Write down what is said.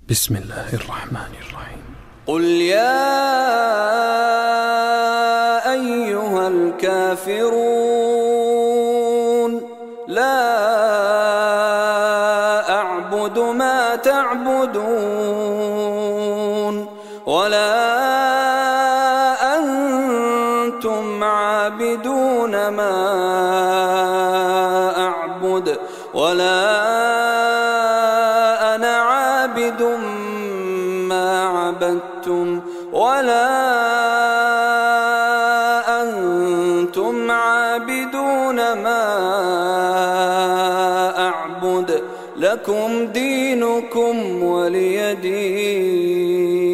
بسم الله الرحمن الرحيم. قل يا أيها الكافرون لا أعبد ما تعبدون ولا أنتم عابدون ما أعبد ولا أنا عابد ما عبدتم ولا أنتم عابدون ما أعبد لكم دينكم ولي دين.